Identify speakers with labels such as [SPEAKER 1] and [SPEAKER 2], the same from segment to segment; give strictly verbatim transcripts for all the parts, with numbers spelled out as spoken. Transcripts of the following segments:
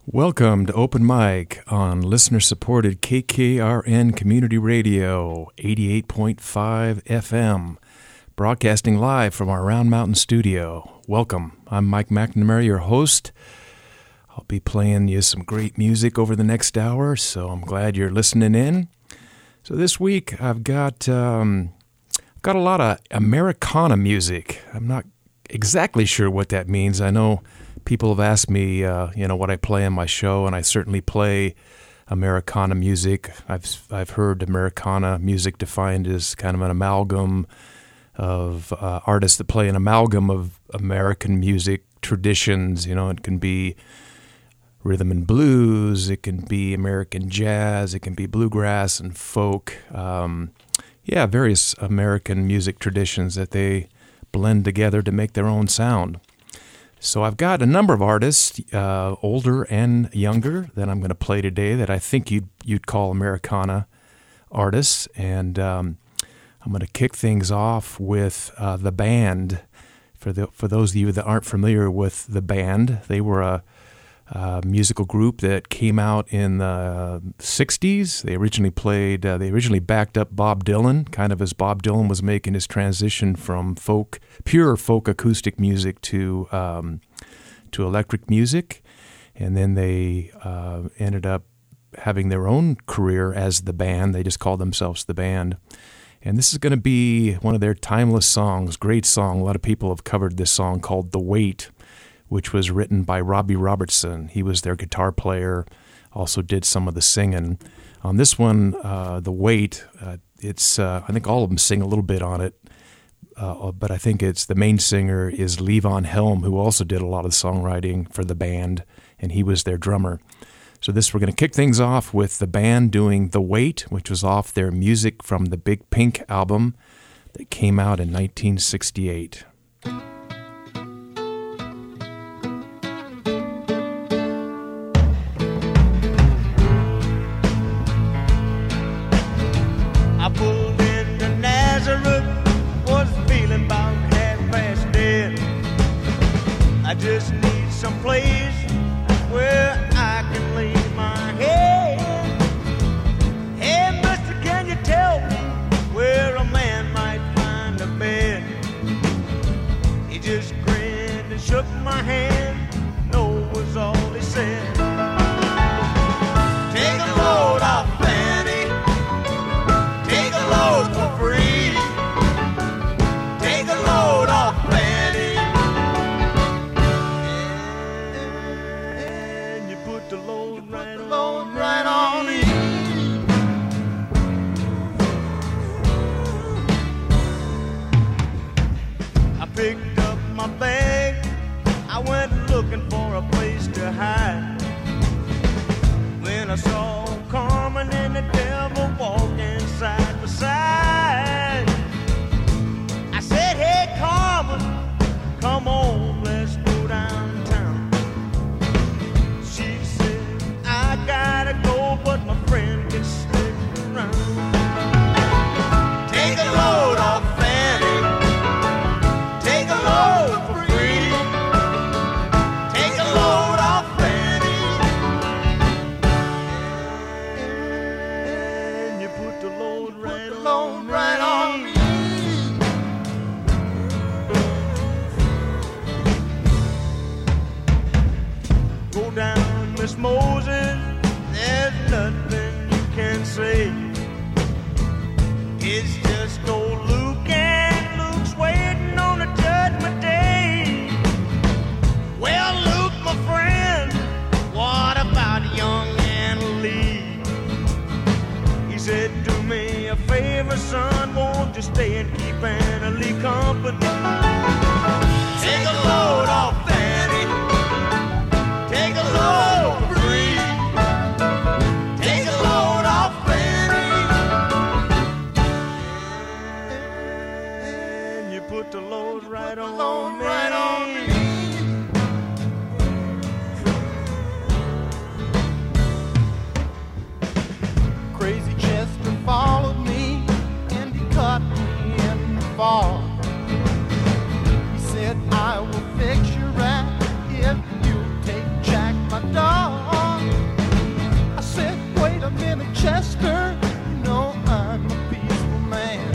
[SPEAKER 1] Welcome to Open Mic on listener-supported K K R N Community Radio, eighty-eight point five F M, broadcasting live from our Round Mountain studio. Welcome. I'm Mike McNamara, your host. I'll be playing you some great music over the next hour, so I'm glad you're listening in. So this week I've got um, I've got a lot of Americana music. I'm not exactly sure what that means. I know people have asked me, uh, you know, what I play on my show, and I certainly play Americana music. I've I've heard Americana music defined as kind of an amalgam of uh, artists that play an amalgam of American music traditions. You know, it can be rhythm and blues, it can be American jazz, it can be bluegrass and folk. Um, yeah, various American music traditions that they blend together to make their own sound. So I've got a number of artists, uh, older and younger, that I'm going to play today that I think you'd you'd call Americana artists, and um, I'm going to kick things off with uh, The Band. For the for those of you that aren't familiar with The Band, they were a, a musical group that came out in the sixties. They originally played, uh, they originally backed up Bob Dylan, kind of as Bob Dylan was making his transition from folk, pure folk acoustic music to um, to electric music, and then they uh, ended up having their own career as The Band. They just called themselves The Band. And this is going to be one of their timeless songs, great song. A lot of people have covered this song called The Weight, which was written by Robbie Robertson. He was their guitar player, also did some of the singing. On this one, uh, The Weight, uh, it's uh, I think all of them sing a little bit on it, uh, but I think it's the main singer is Levon Helm, who also did a lot of the songwriting for the band, and he was their drummer. So this, we're going to kick things off with the band doing The Weight, which was off their Music from the Big Pink album that came out in nineteen sixty-eight.
[SPEAKER 2] I just need some place where I can lay my head. Hey, mister, can you tell me where a man might find a bed? He just grinned and shook my hand. No was all he said. Take a load off, Fanny. Take a load for free. Take a load off, Fanny. The load right on, load right on me. I picked up my bag. I went looking for a place to hide. When I saw Carmen and the devil walking side by side, I said, hey, Carmen, come on, let's go downtown. I gotta go, but my friend can stick around. Take a load off, Fanny. Take a load for free. Take a load off, Fanny. And you put the load right, the load right on me. Go down, Miss Moses. There's nothing you can say. It's just old Luke, and Luke's waiting on the judgment day. Well, Luke, my friend, what about young Anna Lee? He said, do me a favor, son, won't you stay and keep Anna Lee company? Take a load off, Fanny. Take a load free. Take a load off, Fanny. And you put the load right on, load me. Right on me. Crazy Chester followed me, and he caught me in the fall. Chester, you know I'm a peaceful man.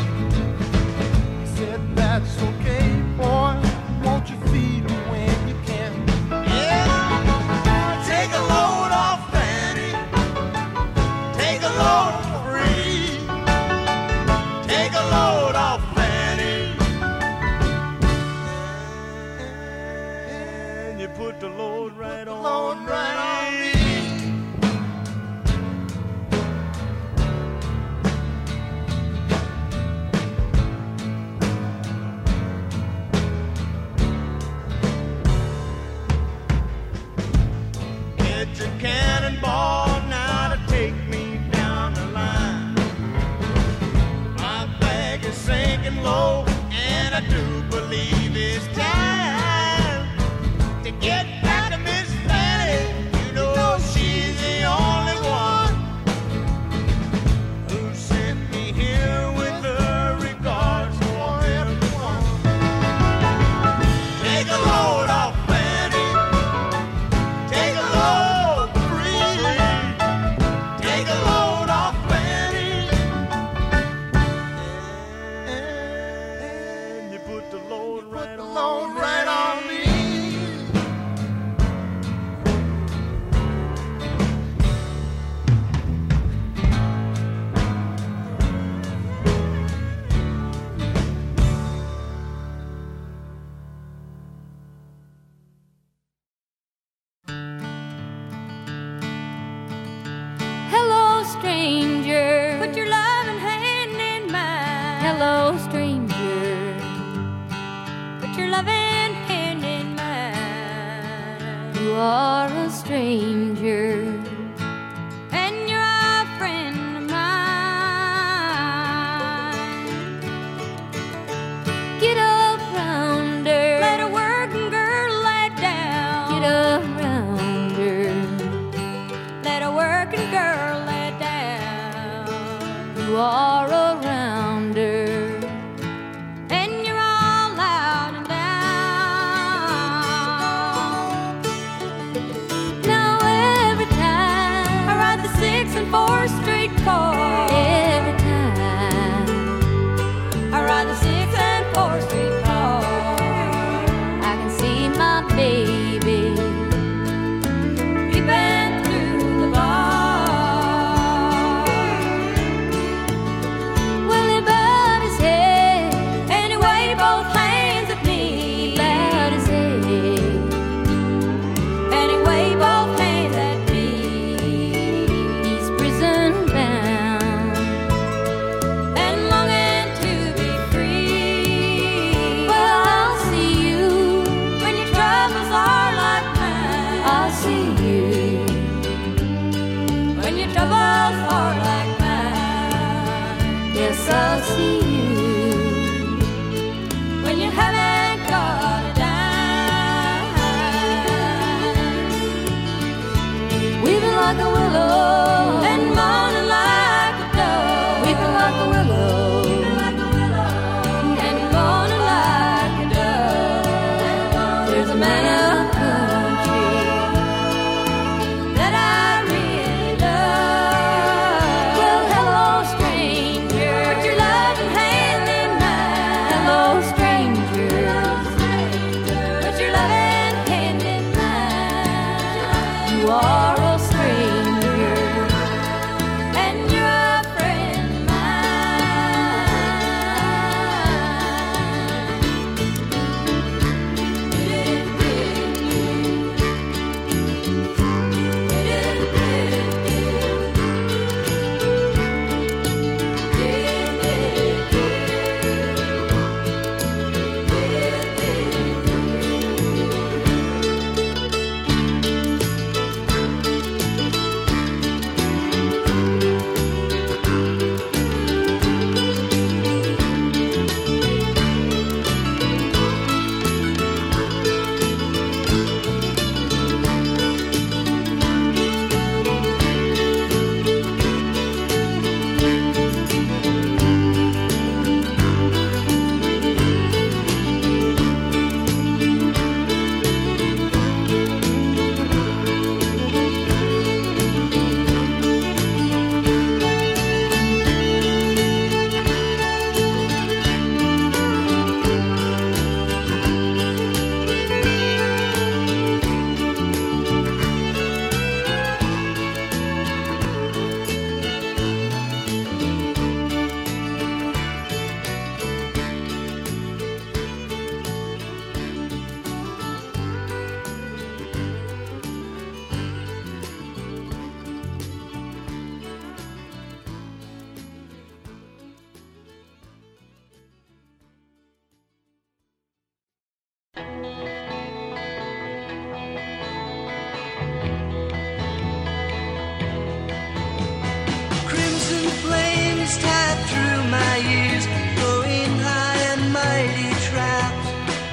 [SPEAKER 2] He said, that's okay, boy, won't you feed him when you can? Yeah, take a load off Fanny, take a load free, take a load off Fanny, and you put the load right on, load right on me. Cannonball now to take me down the line. My bag is sinking low, and I do believe it's time to get back to Miss Fanny. You know she's the only one who sent me here with her regards for everyone. Take a load off Fanny, take a load. Take a load off Fanny, and you put the load right on, load right on me.
[SPEAKER 3] Hello, stranger. Put your loving hand in mine. Hello, stranger. Put your loving hand in mine. You are a stranger, and you're a friend of mine. Get up round her. Let a working girl lay down. Get up round her. Let a working girl lay down. You are around her, and you're all loud and down. Now every time I ride the six and four street car, every time I ride the six and four street car, I can see my baby peeping through the bar. Well, he bowed his head and he waved both hands at me. He bowed his head and he waved both hands at me. He's prison bound and longing to be free. Well, I'll see you when your troubles are like mine. I'll see you when your troubles are like mine. Yes, I'll see you when you haven't got a dime. Weeping like a willow and moaning like a dove. Weeping like a willow and moaning like a dove. There's a man up country that I really love. Well, hello, stranger. Put your loving hand in mine. Hello, stranger. Put your loving hand in mine. You are a stranger,
[SPEAKER 4] chains tied through my ears, blowing high and mighty traps.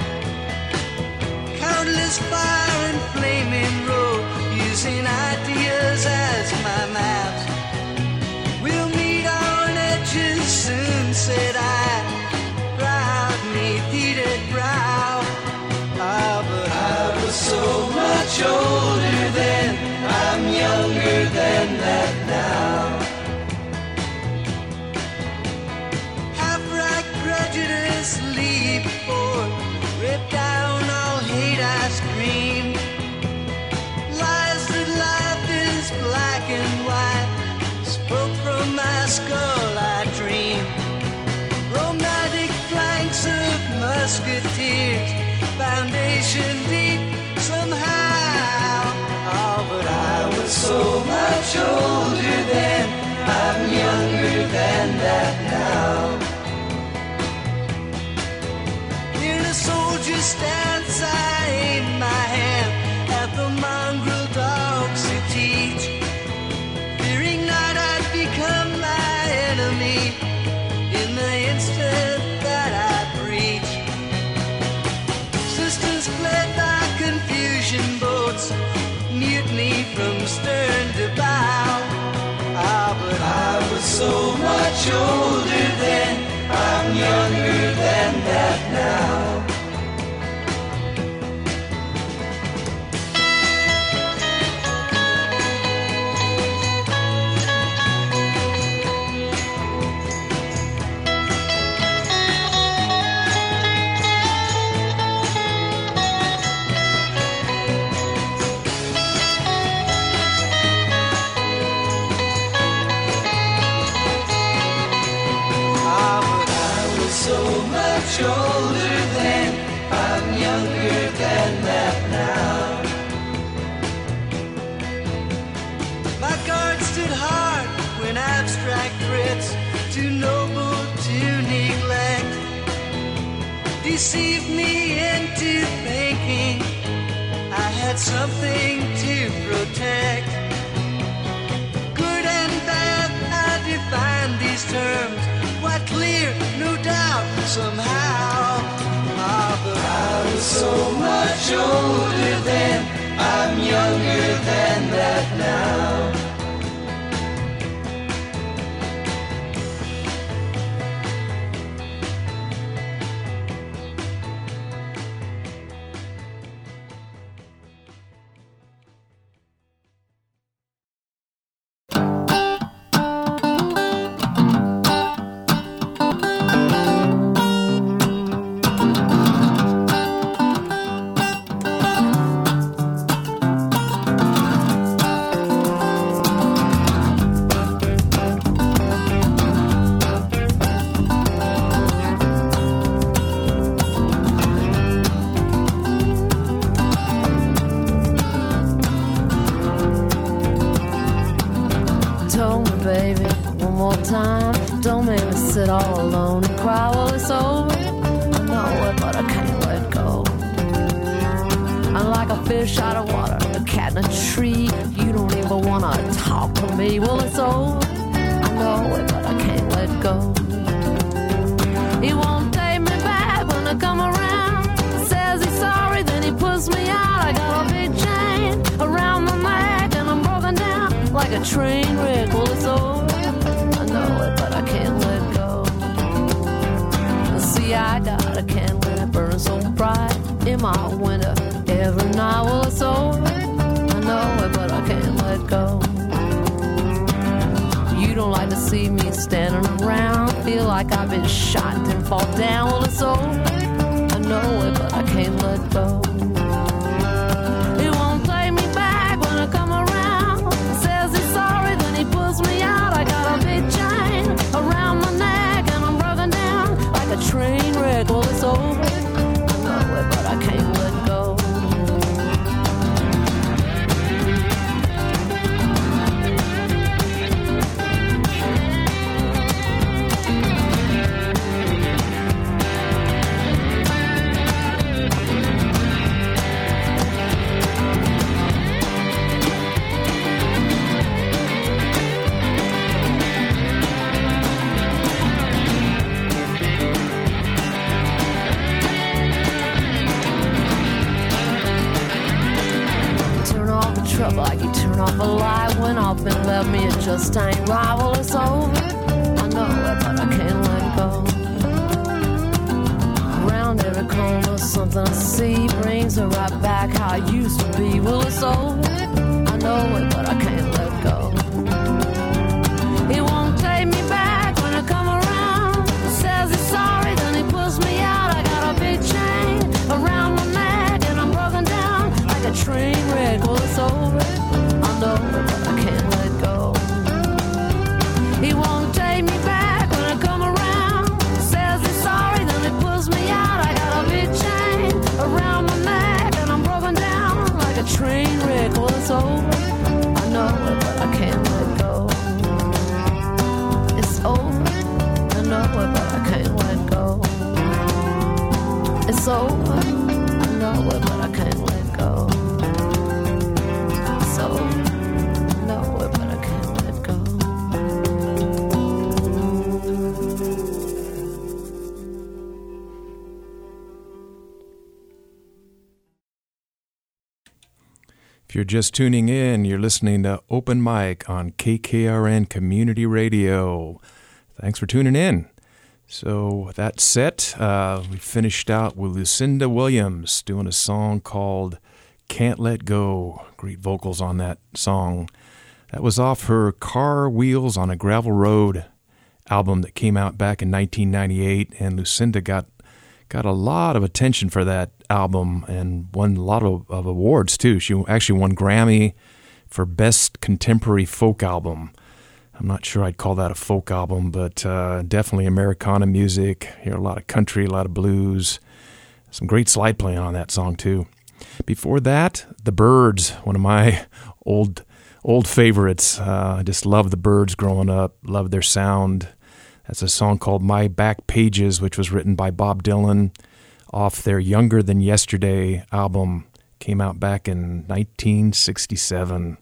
[SPEAKER 4] Countless fire and flaming road, using ideas as my maps. We'll meet on edges soon, said I, proud neath heated brow. Ah, but I was so much older then, I'm younger than that now. Half-right prejudice leap forth, rip down all hate I scream. Lies that life is black and white, spoke from my skull I dream. Romantic flanks of musketeers, foundation deep somehow. Oh, but I was so much older then, I'm younger than that now. In a soldier's stance I aim my hand at the mongrel dogs who teach, fearing not I'd become my enemy in the instant that I breach. Systems fled by confusion boats, mutiny from stern to bow. Ah, but I was so much older then, I'm younger than that now. Older then, I'm younger than that now. My guard stood hard when abstract threats, too noble to neglect, deceived me into thinking I had something to protect. Good and bad, I define these terms, quite clear, no doubt, somehow. Ah, but I was so much older then, I'm younger than that now.
[SPEAKER 5] off a lie when I've been left me, it just ain't right. Well, it's over, I know it, but I can't let go. Around every corner, something I see brings her right back how I used to be. Well, it's over, I know it, but I can't let go. He won't take me back when I come around. Says he's sorry, then he pulls me out. I got a big chain around my neck, and I'm broken down like a train wreck. Well, it's over, I know it, but I can't let go. He won't take me back when I come around. Says he's sorry, then he pulls me out. I got a big chain around my neck, and I'm broken down like a train wreck. Well, it's over, I know it, but I can't let go. It's over, I know it, but I can't let go. It's over, I know it, but I can't let go. It's over, I know it, but I can't let go.
[SPEAKER 1] If you're just tuning in, you're listening to Open Mic on K K R N Community Radio. Thanks for tuning in. So that set, uh, we finished out with Lucinda Williams doing a song called Can't Let Go. Great vocals on that song. That was off her Car Wheels on a Gravel Road album that came out back in nineteen ninety-eight, and Lucinda got got a lot of attention for that album and won a lot of, of awards too. She actually won Grammy for Best Contemporary Folk Album. I'm not sure I'd call that a folk album, but uh, definitely Americana music. You hear a lot of country, a lot of blues. Some great slide playing on that song too. Before that, The Byrds, one of my old old favorites. Uh, I just loved The Byrds growing up, loved their sound. That's a song called My Back Pages, which was written by Bob Dylan off their Younger Than Yesterday album. Came out back in nineteen sixty-seven.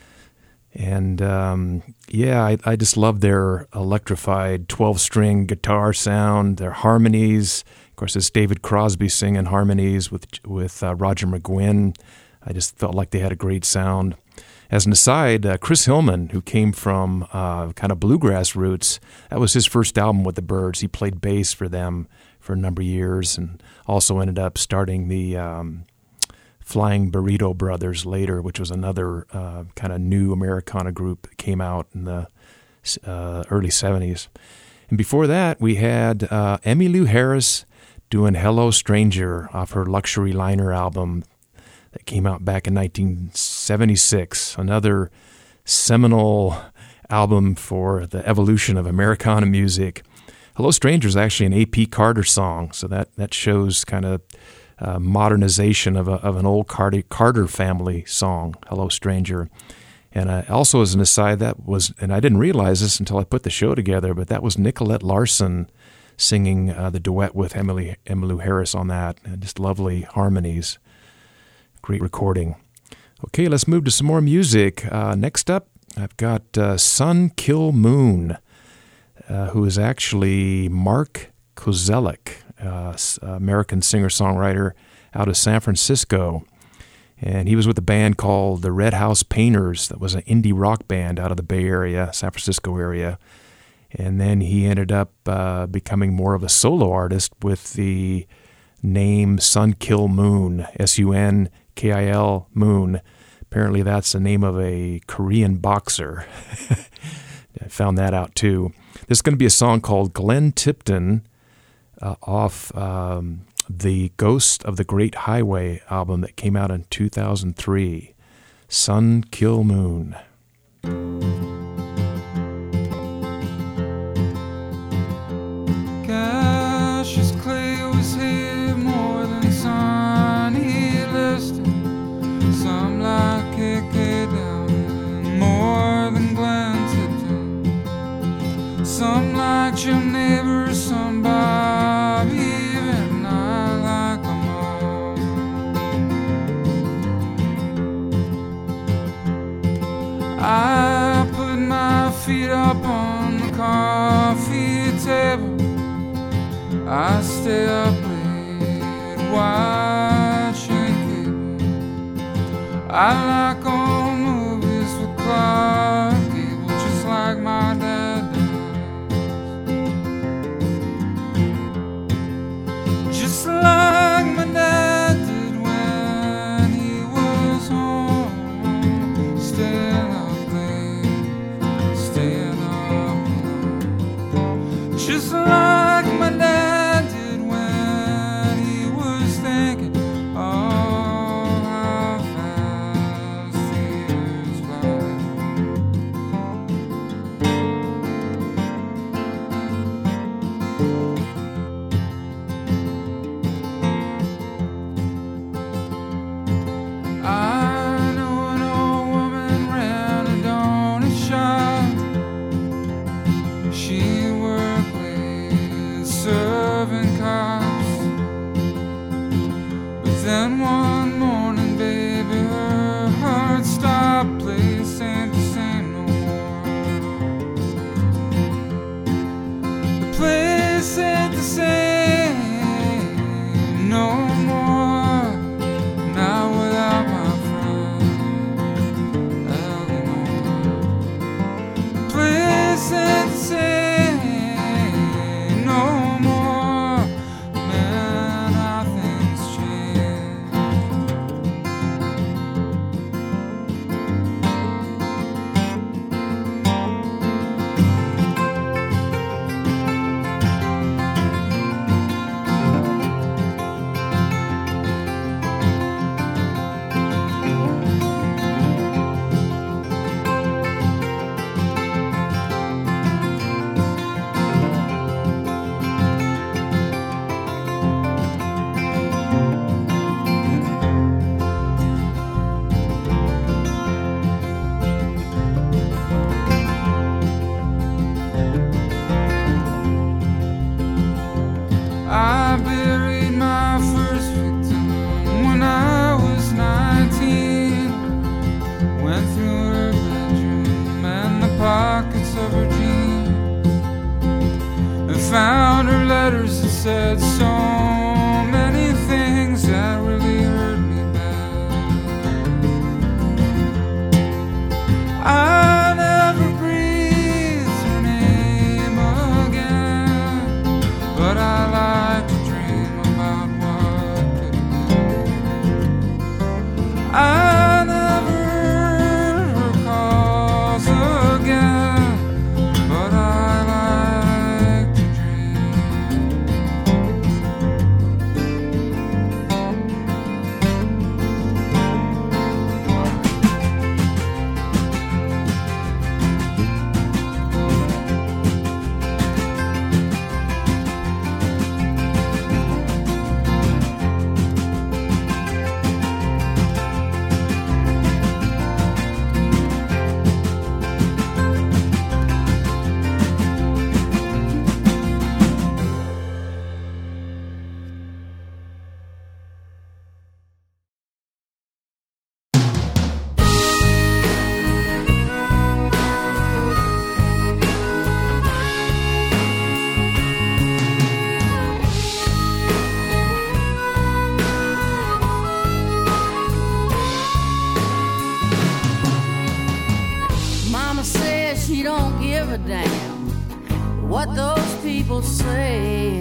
[SPEAKER 1] And um, yeah, I, I just love their electrified twelve-string guitar sound, their harmonies. Of course, it's David Crosby singing harmonies with with uh, Roger McGuinn. I just felt like they had a great sound. As an aside, uh, Chris Hillman, who came from uh, kind of bluegrass roots, that was his first album with the Byrds. He played bass for them for a number of years and also ended up starting the Um, Flying Burrito Brothers later, which was another uh, kind of new Americana group that came out in the uh, early seventies. And before that, we had uh, Emmylou Harris doing Hello Stranger off her Luxury Liner album that came out back in nineteen seventy-six, another seminal album for the evolution of Americana music. Hello Stranger is actually an A P Carter song, so that, that shows kind of Uh, modernization of, a, of an old Carter, Carter family song, Hello Stranger. And uh, also as an aside, that was, and I didn't realize this until I put the show together, but that was Nicolette Larson singing uh, the duet with Emily, Emmylou Harris on that. And just lovely harmonies. Great recording. Okay, let's move to some more music. Uh, next up, I've got uh, Sun Kil Moon, uh, who is actually Mark Kozelek. Uh, American singer-songwriter out of San Francisco. And he was with a band called the Red House Painters that was an indie rock band out of the Bay Area, San Francisco area. And then he ended up uh, becoming more of a solo artist with the name Sun Kil Moon, S U N K I L Moon. Apparently that's the name of a Korean boxer. I found that out too. There's going to be a song called Glenn Tipton, Uh, off um, the Ghost of the Great Highway album that came out in two thousand three, Sun Kil Moon.
[SPEAKER 6] Cassius Clay was here more than sun, he listed. Some like K K down, more than Glenn Tipton. Some like Jim Neighbors, some Bob, even I like them all. I put my feet up on the coffee table. I stay up late watching cable. I like old movies said so many things that really hurt me bad. I never breathed her name again, but I like to dream about what could have been. I never heard her calls again, but I like to dream.
[SPEAKER 5] Mama says she don't give a damn what those people say.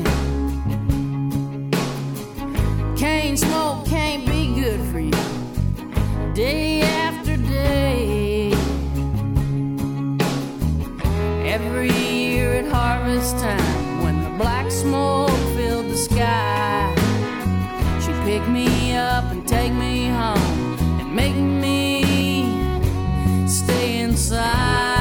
[SPEAKER 5] Cane smoke can't be good for you day after day. Every year at harvest time, when the black smoke filled the sky, she'd pick me up and take me home and make me stay inside.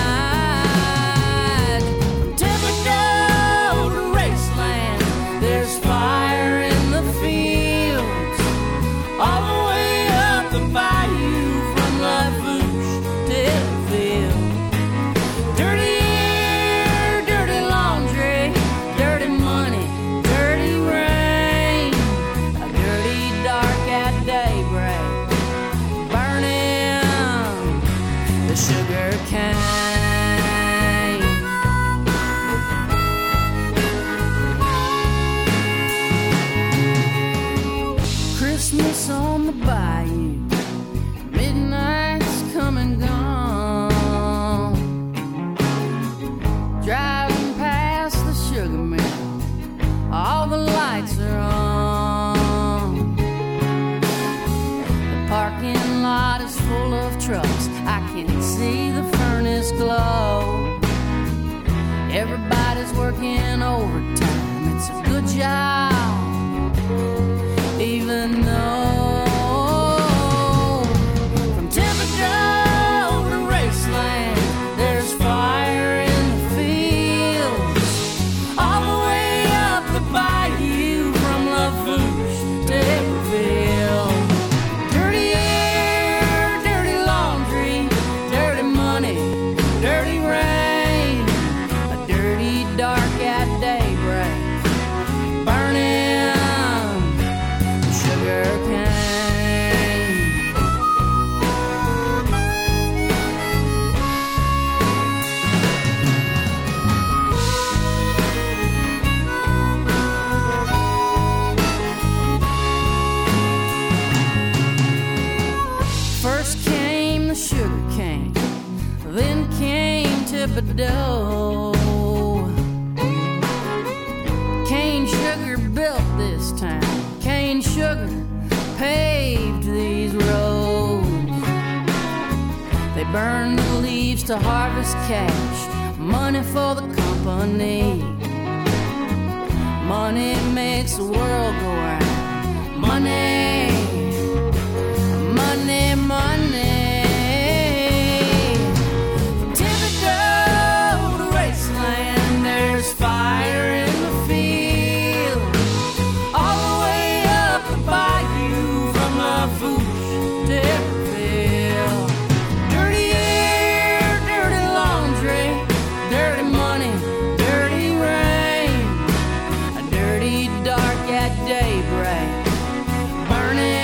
[SPEAKER 5] From Thibodeau to Raceland, there's fire in the fields, all the way up the bayou from Lafourche to Hillfield. Dirty air, dirty laundry, dirty money, dirty rain, a dirty dark at daybreak, burning the sugar cane. Christmas on the bayou, midnight's come and gone. Driving past the sugar mill, all the lights are on. The parking lot is full of trucks, I can see the furnace glow. Everybody's working overtime, it's a good job, even though from Thibodeau to Raceland, there's fire in the fields, all the way up the bayou from Lafourche to Hillfield. Dirty air, dirty laundry, dirty money, dirty rain, a dirty dark at daybreak, burning sugar cane. First came the sugar cane, then came Thibodeau. Cane sugar built this town, cane sugar paved these roads. They burned the leaves to harvest cash, money for the company. Money makes the world go round. Money, money, money. From Thibodeau to Raceland, there's fire in the field, all the way up the bayou from Lafourche to Hillfield. Dirty air, dirty laundry, dirty money, dirty rain, a dirty dark at daybreak, burning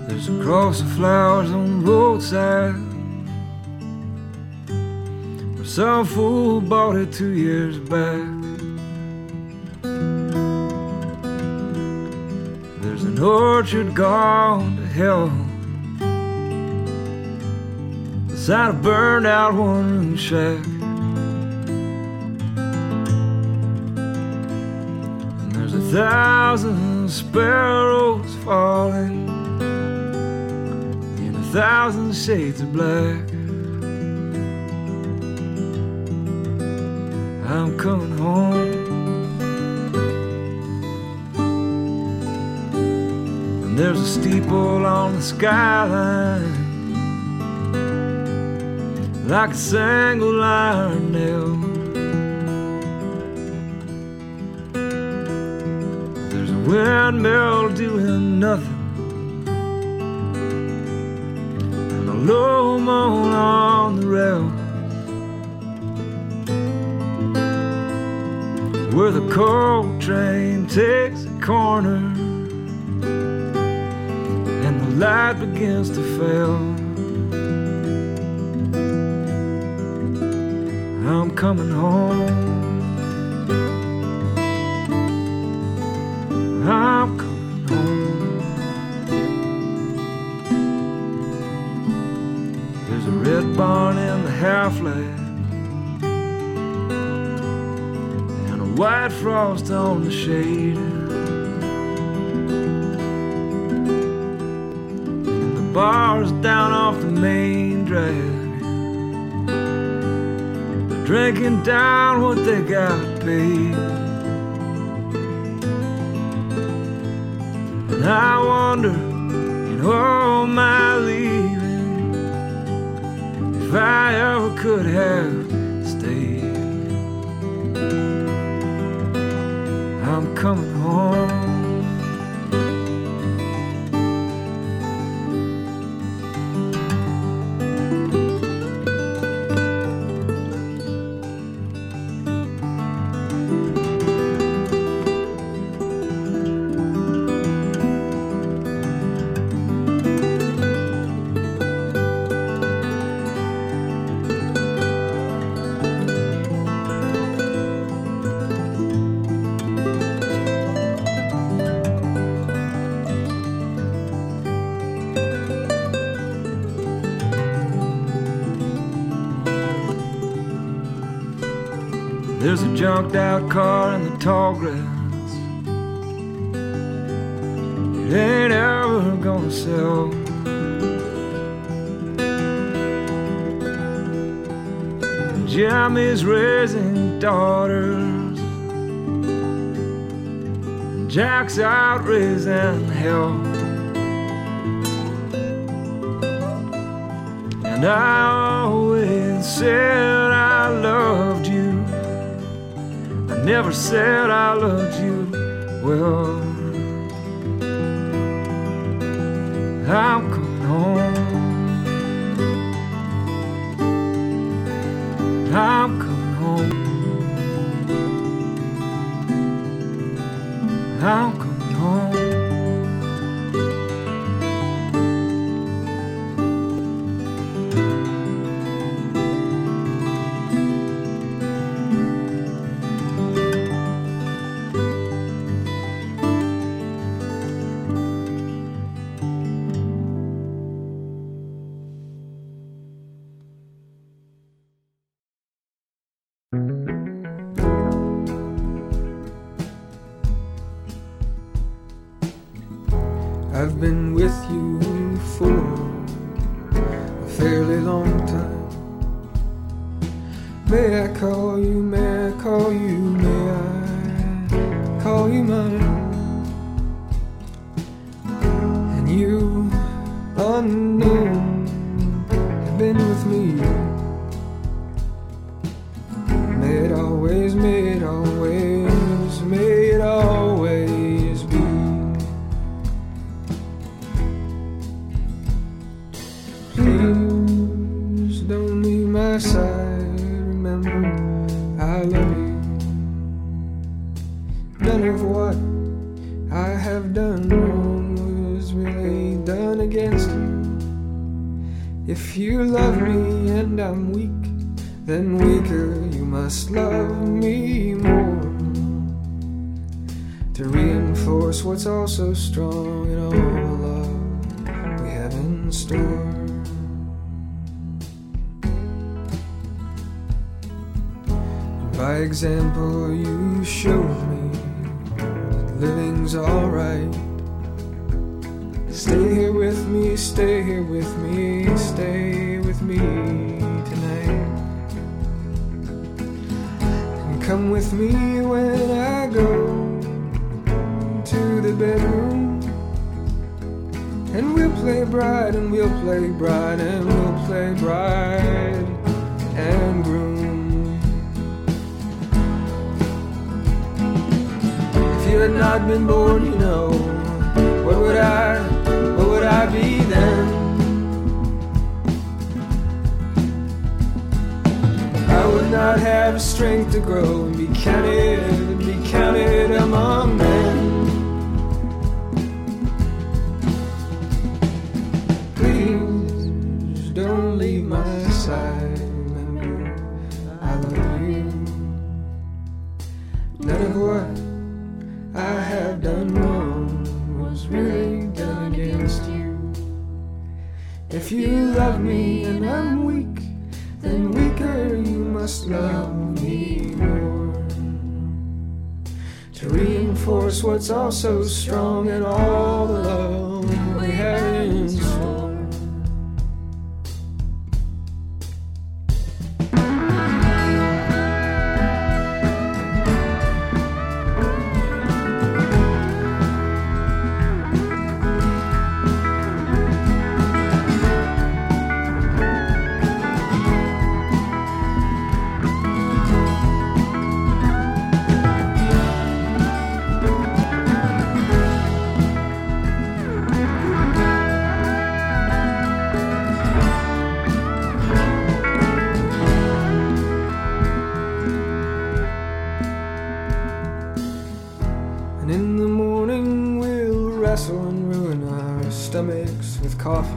[SPEAKER 6] There's a cross of flowers on the roadside where some fool bought it two years back. There's an orchard gone to hell beside a burned out one room shack. And there's a thousand sparrows falling in a thousand shades of black. I'm coming home. And there's a steeple on the skyline like a single iron nail. There's a windmill doing nothing and a low moan on the rail, where the coal train takes a corner and the light begins to fail. I'm coming home. I'm coming home. There's a red barn in the half-light and a white frost on the shade, and the bars down off the main drag, drinking down what they got paid. And I wonder, in all my leaving, if I ever could have stayed. I'm coming home. There's a junked out car in the tall grass. It ain't ever gonna sell. And Jimmy's raising daughters, and Jack's out raising hell. And I always said I loved you, never said I loved you well. I'm coming home. I'm coming home. I'm coming home.
[SPEAKER 7] I've been with you for a fairly long time. May I call you, may I call you, may I call you mine? And you, unknown, have been with me. May it always, may it always, may it always be. Please don't leave my side. Remember, I love you. None of what I have done wrong was really done against you. If you love me and I'm weak, then weaker you must love me more, to reinforce what's also strong in all the love we have in store. By example, you showed me that living's alright. Stay here with me, stay here with me, stay with me tonight. And come with me when I go to the bedroom. And we'll play bride and we'll play bride and we'll play bride and groom. If you had not been born, you know, what would I, what would I be then? I would not have strength to grow and be counted, and be counted among men. Please don't leave my side, remember I love you. None of what I have done wrong was really done against you. If you love me and I'm weak, then weaker you must love me more, to reinforce what's also strong in all the love we have in store. Coffee.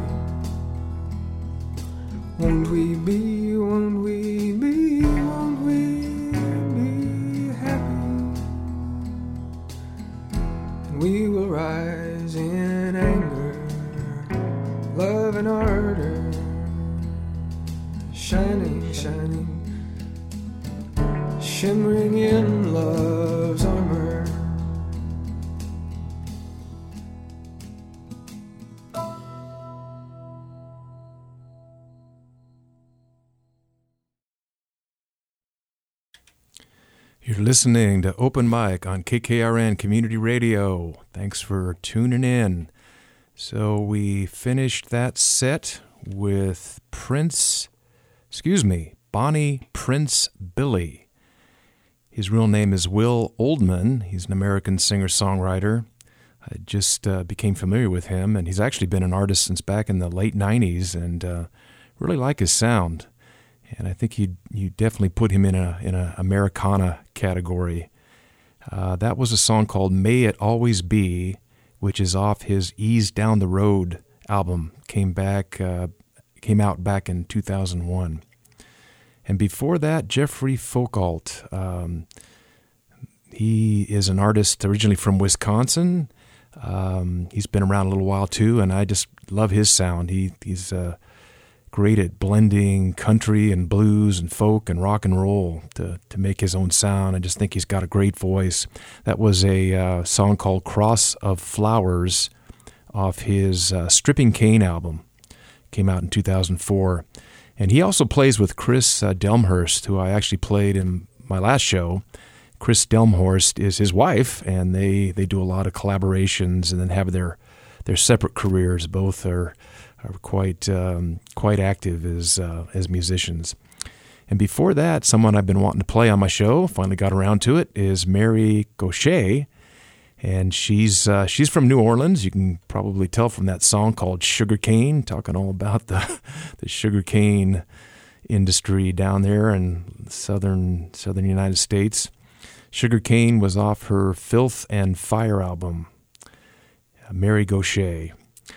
[SPEAKER 7] Won't we be, won't we be, won't we be happy? And we will rise in anger, love and ardor, shining, shining, shimmering in love's armor.
[SPEAKER 1] You're listening to Open Mic on K K R N Community Radio. Thanks for tuning in. So we finished that set with Prince, excuse me, Bonnie Prince Billy. His real name is Will Oldman. He's an American singer-songwriter. I just uh, became familiar with him, and he's actually been an artist since back in the late nineties, and uh, really like his sound. And I think you you definitely put him in a in a Americana category. Uh, that was a song called "May It Always Be," which is off his "Ease Down the Road" album. Came back uh, came out back in two thousand one. And before that, Jeffrey Folkalt. Um, he is an artist originally from Wisconsin. Um, he's been around a little while too, and I just love his sound. He he's uh, great at blending country and blues and folk and rock and roll to, to make his own sound. I just think he's got a great voice. That was a uh, song called Cross of Flowers off his uh, Stripping Cane album. Came out in two thousand four. And he also plays with Chris uh, Delmhorst, who I actually played in my last show. Chris Delmhorst is his wife, and they, they do a lot of collaborations and then have their their separate careers. Both are are quite um, quite active as uh, as musicians. And before that, someone I've been wanting to play on my show, finally got around to it, is Mary Gauthier. And she's uh, she's from New Orleans. You can probably tell from that song called Sugarcane, talking all about the the sugarcane industry down there in southern southern United States. Sugarcane was off her Filth and Fire album. Uh, Mary Gauthier.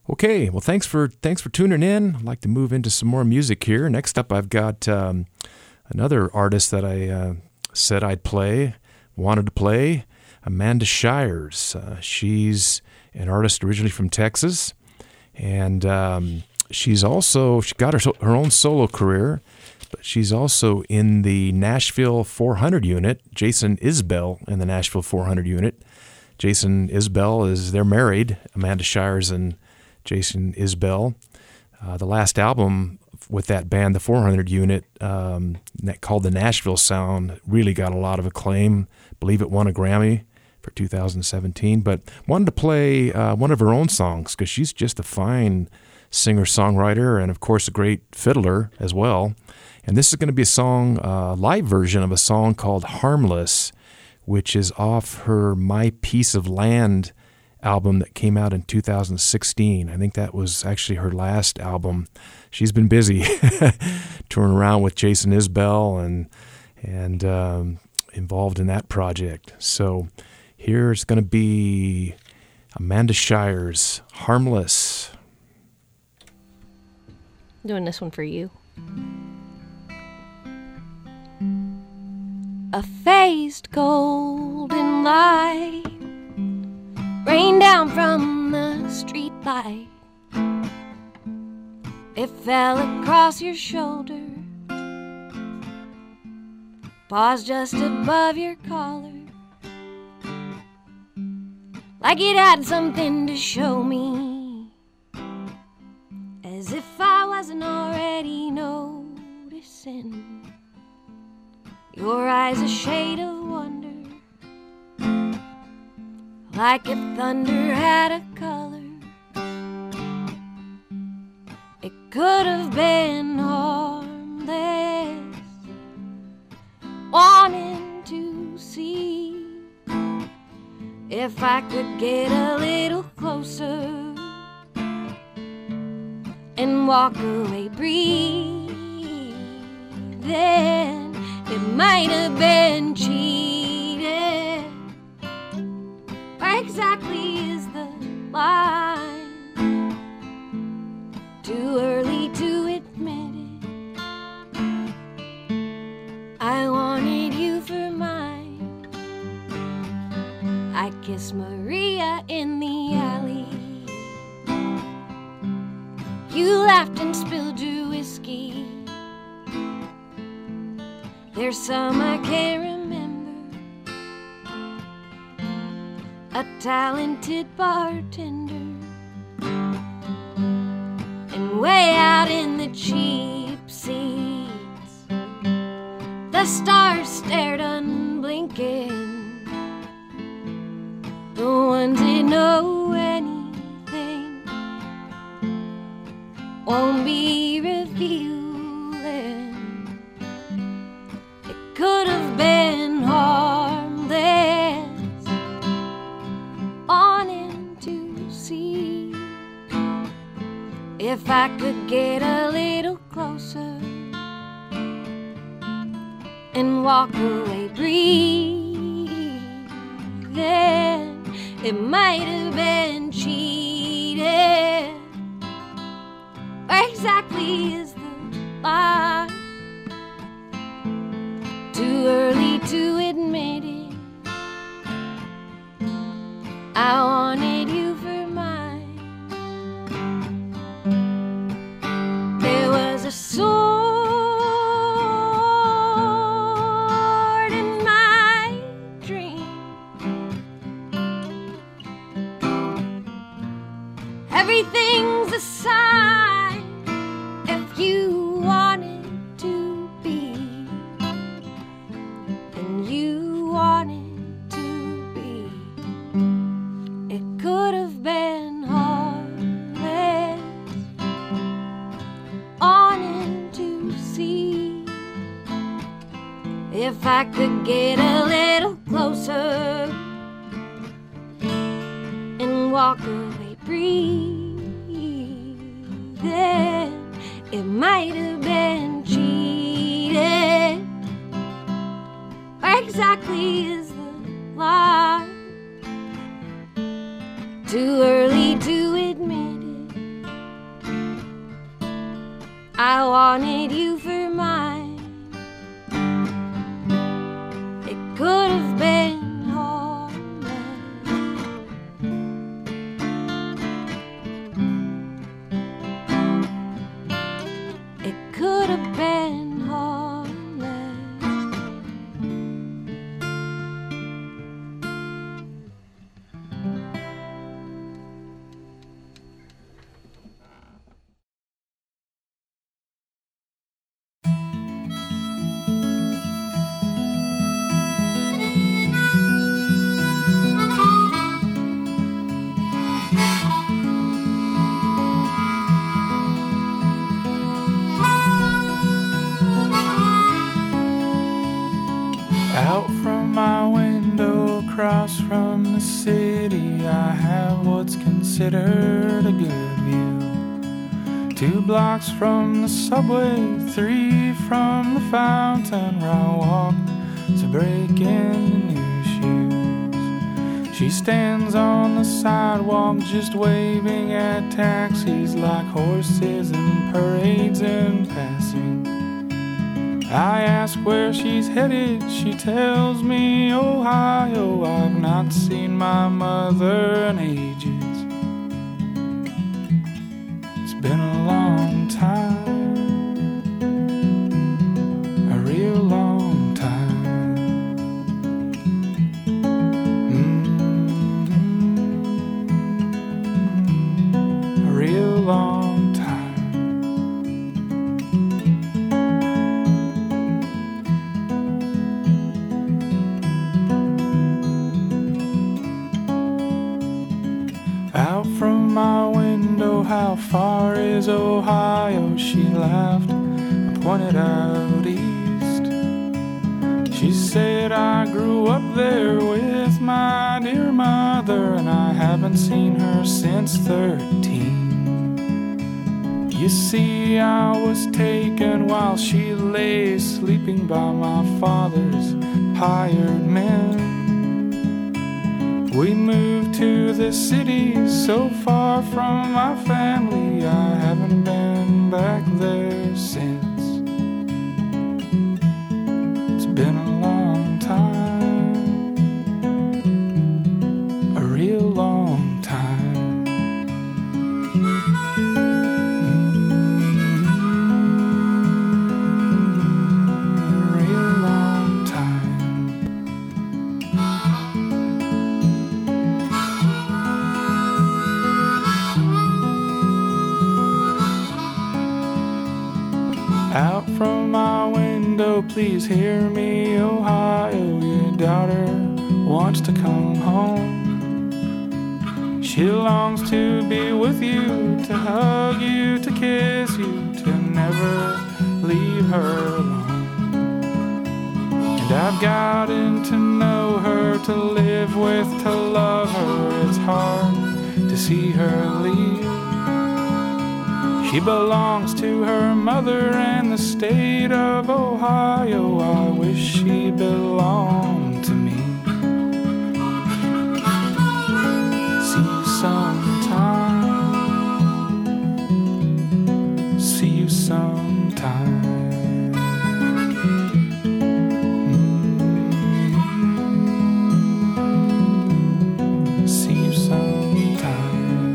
[SPEAKER 1] Okay, well, thanks for thanks for tuning in. I'd like to move into some more music here. Next up, I've got um, another artist that I uh, said I'd play, wanted to play, Amanda Shires. Uh, she's an artist originally from Texas, and um, she's also she got her her own solo career, but she's also in the Nashville four hundred unit. Jason Isbell in the Nashville four hundred unit. Jason Isbell is they're married. Amanda Shires and Jason Isbell. Uh, the last album with that band, the four hundred unit, um, called The Nashville Sound, really got a lot of acclaim. I believe it won a Grammy for two thousand seventeen, but wanted to play uh, one of her own songs because she's just a fine singer-songwriter and, of course, a great fiddler as well. And this is going to be a song, uh, live version of a song called Harmless, which is off her My Piece of Land album that came out in two thousand sixteen. I think that was actually her last album. She's been busy touring around with Jason Isbell and and um, involved in that project. So here's going to be Amanda Shires, Harmless.
[SPEAKER 8] Doing this one for you. A phased golden light rain down from the street light. It fell across your shoulder, paused just above your collar, like it had something to show me, as if I wasn't already noticing. Your eyes a shade of wonder, like if thunder had a color. It could have been harmless, wanting to see if I could get a little closer and walk away breathing. It might have been cheating. Where exactly is the line? Too early to admit it. I wanted you for mine. I kissed Maria in the alley. You laughed and spilled your whiskey. There's some I can't remember. A talented bartender. And way out in the cheap seats, the stars stared unblinking. The ones that know anything won't be revealing. It could have been harmless, wanting to see if I could get a little closer and walk away breathing. It might have been cheating. Where exactly is the line? Too early to admit it. I wanted you for mine. There was a sword in my dream. Everything's a sign if you wanted to be, and you wanted to be. It could have been heartless, wanting to see if I could get a little closer and walk away breathing. It might have been cheated. Where exactly is the lie? Too early to admit it.
[SPEAKER 3] I wanted you for mine. It could have been harmless. It could have been harmless.
[SPEAKER 6] Out from my window, across from the city, I have what's considered a good view. Two blocks from the subway, three from the fountain where I walk to break in new shoes. She stands on the sidewalk just waving at taxis like horses in parades in passing. I ask where she's headed, she tells me Ohio. I've not seen my mother in ages. It's been a long time, a real long time. Mm-hmm. A real long time. Out from my window, how far is Ohio? She laughed and pointed out east. She said I grew up there with my dear mother, and I haven't seen her since thirteen. You see, I was taken while she lay sleeping by my father's hired men. We moved to the city so far from my family, I haven't been back there since. It's been a long time, a real long time. Mm-hmm. A real long time. Out from my window, please hear me, Ohio. Your daughter wants to come home. She longs to be with you, to hug you, to kiss you, to never leave her alone. And I've gotten to know her, to live with, to love her. It's hard to see her leave. She belongs to her mother and the state of Ohio. I wish she belonged to me. See you sometime. See you sometime. Mm-hmm. See you sometime.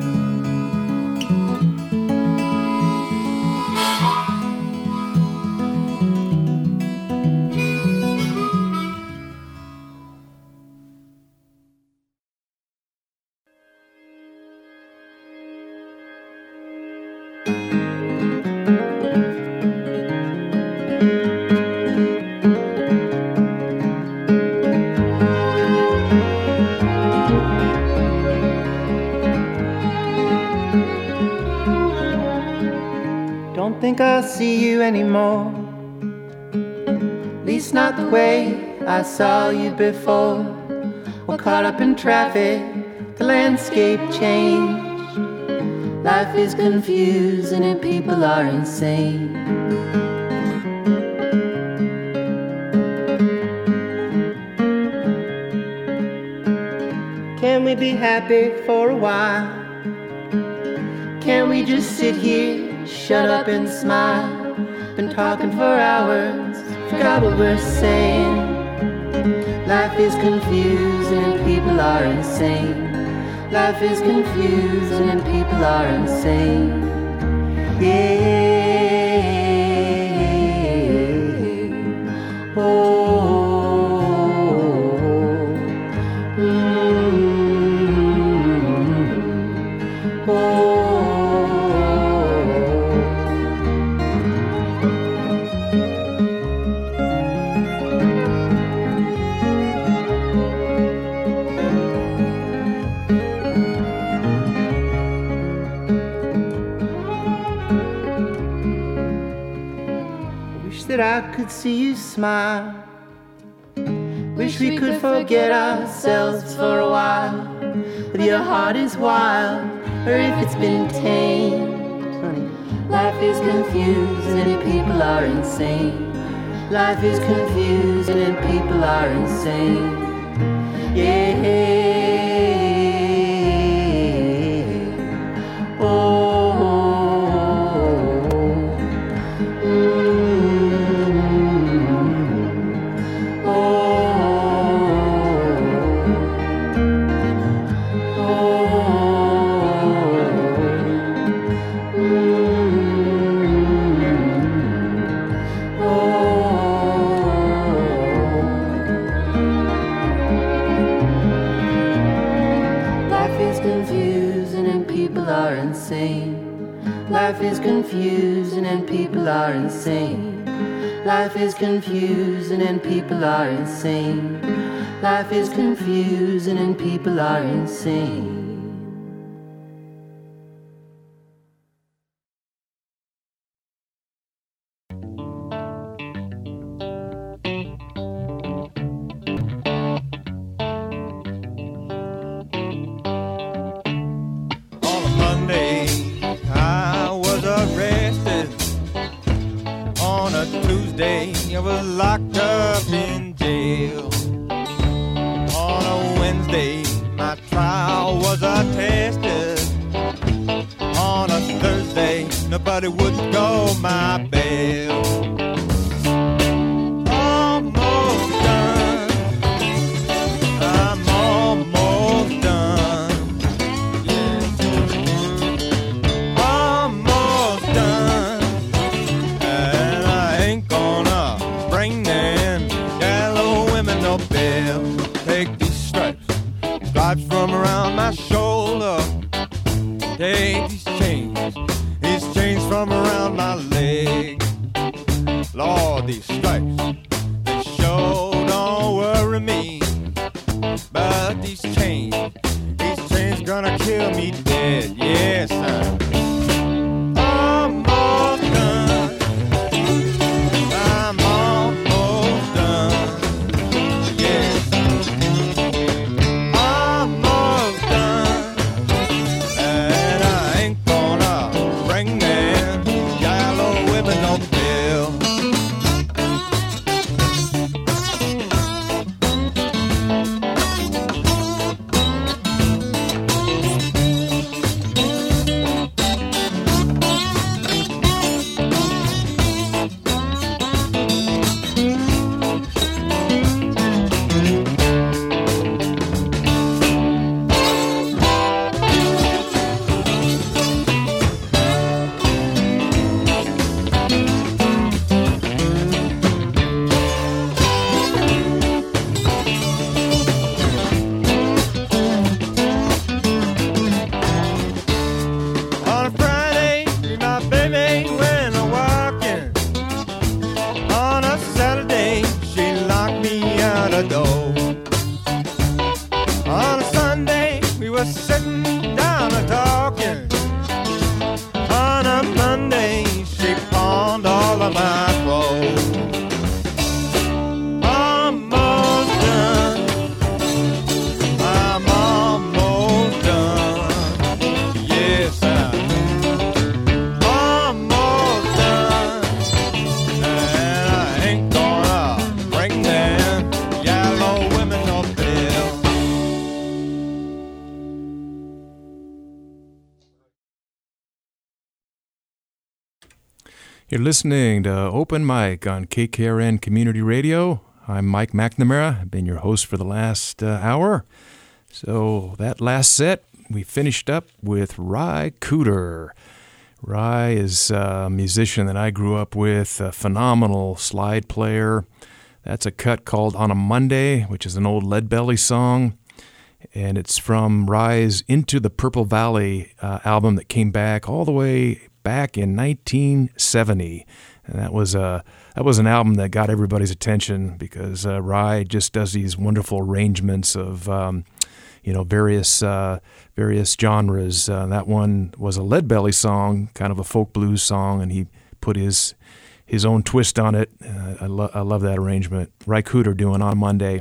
[SPEAKER 9] Don't think I'll see you anymore, at least not the way I saw you before. We're caught up in traffic, the landscape changed. Life is confusing and people are insane. Can we be happy for a while? Can we just sit here shut up and smile. Been talking for hours, forgot what we're saying. Life is confusing and people are insane. Life is confusing and people are insane. Yeah. That I could see you smile. Wish we could forget ourselves for a while. If your heart is wild, or if it's been tamed. Life is confusing and people are insane. Life is confusing and people are insane. Yeah. Oh. Life is confusing and people are insane. Life is confusing and people are insane. Life is confusing and people are insane.
[SPEAKER 10] I was locked up in jail. On a Wednesday, my trial was attested. On a Thursday, nobody would go my bail. Almost done. I'm almost done. Yeah. Almost done. And I ain't gonna bring them yellow women no bill. Take these stripes, stripes from around my shoulder. Take these chains, these chains from around my leg. Lord, these stripes, they sure don't worry me. But these chains, these chains gonna kill me dead. Yes, I'm almost done. I'm almost done. Yes, almost done. And I ain't gonna bring them yellow women no bill.
[SPEAKER 1] You're listening to Open Mic on K K R N Community Radio. I'm Mike McNamara. I've been your host for the last uh, hour. So that last set, we finished up with Ry Cooder. Ry is a musician that I grew up with, a phenomenal slide player. That's a cut called On a Monday, which is an old Leadbelly song. And it's from Ry's Into the Purple Valley uh, album that came back all the way back in nineteen seventy. And that was a that was an album that got everybody's attention because uh, Ry just does these wonderful arrangements of um, you know various uh, various genres. Uh, that one was a Leadbelly song, kind of a folk blues song, and he put his his own twist on it. Uh, I, lo- I love that arrangement. Ry Cooder doing On a Monday.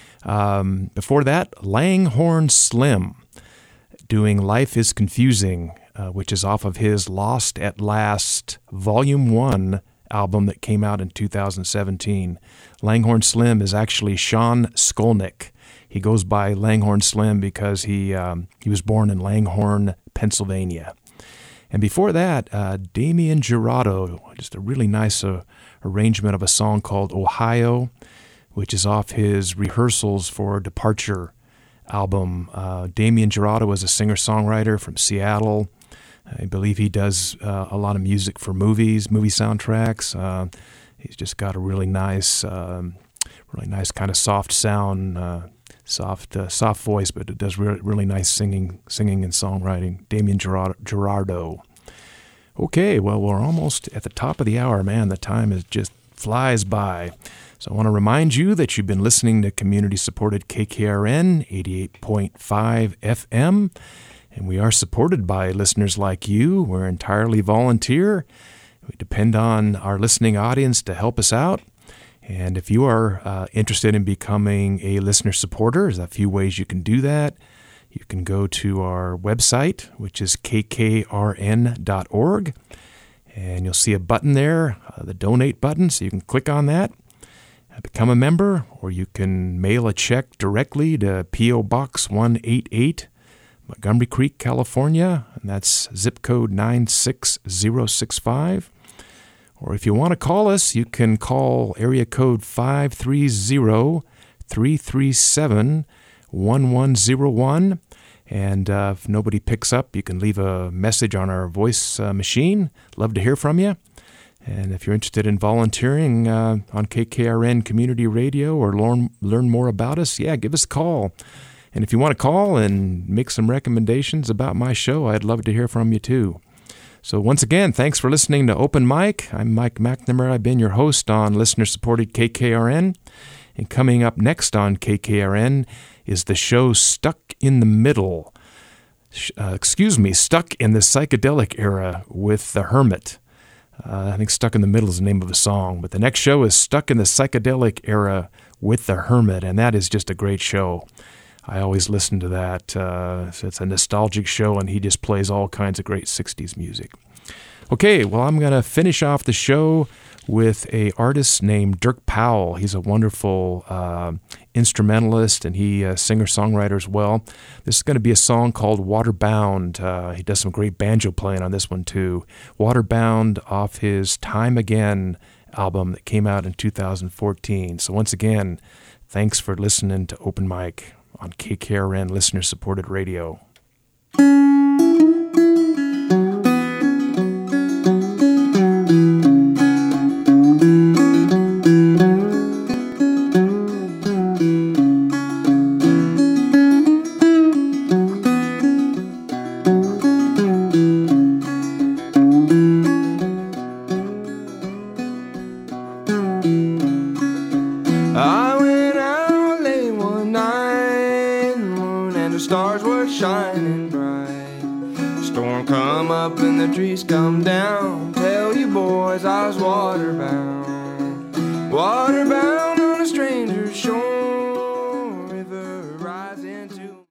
[SPEAKER 1] Um, before that, Langhorne Slim doing Life is Confusing, uh, which is off of his Lost at Last Volume one album that came out in two thousand seventeen. Langhorne Slim is actually Sean Skolnick. He goes by Langhorne Slim because he um, he was born in Langhorne, Pennsylvania. And before that, uh, Damien Jurado, just a really nice uh, arrangement of a song called Ohio, which is off his Rehearsals for Departure album. Uh, Damien Jurado is a singer-songwriter from Seattle. I believe he does uh, a lot of music for movies, movie soundtracks. Uh, he's just got a really nice, um, really nice kind of soft sound, uh, soft, uh, soft voice, but it does really, really nice singing, singing and songwriting. Damien Gerardo. Gerardo. Okay, well, we're almost at the top of the hour, man. The time is just flies by. So I want to remind you that you've been listening to community-supported K K R N eighty-eight point five F M. And we are supported by listeners like you. We're entirely volunteer. We depend on our listening audience to help us out. And if you are uh, interested in becoming a listener supporter, there's a few ways you can do that. You can go to our website, which is k k r n dot org, and you'll see a button there, uh, the donate button, so you can click on that, become a member, or you can mail a check directly to P O Box one eighty-eight, Montgomery Creek, California, and that's zip code nine six zero six five. Or if you want to call us, you can call area code five three zero, three three seven, one one zero one. And uh, if nobody picks up, you can leave a message on our voice uh, machine. Love to hear from you. And if you're interested in volunteering uh, on K K R N Community Radio or learn, learn more about us, yeah, give us a call. And if you want to call and make some recommendations about my show, I'd love to hear from you too. So once again, thanks for listening to Open Mic. I'm Mike McNamara. I've been your host on listener-supported K K R N. And coming up next on K K R N is the show Stuck in the Middle. Uh, excuse me, Stuck in the Psychedelic Era with The Hermit. Uh, I think Stuck in the Middle is the name of a song. But the next show is Stuck in the Psychedelic Era with The Hermit, and that is just a great show. I always listen to that. Uh, it's a nostalgic show, and he just plays all kinds of great sixties music. Okay, well, I'm going to finish off the show with a artist named Dirk Powell. He's a wonderful uh, instrumentalist, and he uh, singer-songwriter as well. This is going to be a song called Waterbound. Uh, he does some great banjo playing on this one, too. Waterbound off his Time Again album that came out in two thousand fourteen. So once again, thanks for listening to Open Mic on K K R N listener-supported radio.
[SPEAKER 11] Trees come down, tell you boys I was waterbound, waterbound on a stranger's shore, river rising to.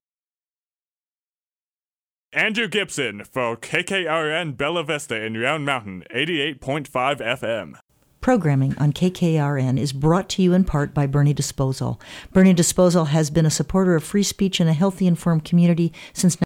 [SPEAKER 12] Andrew Gibson for K K R N Bella Vista in Round Mountain, eighty-eight point five F M.
[SPEAKER 13] Programming on K K R N is brought to you in part by Bernie Disposal. Bernie Disposal has been a supporter of free speech and a healthy, informed community since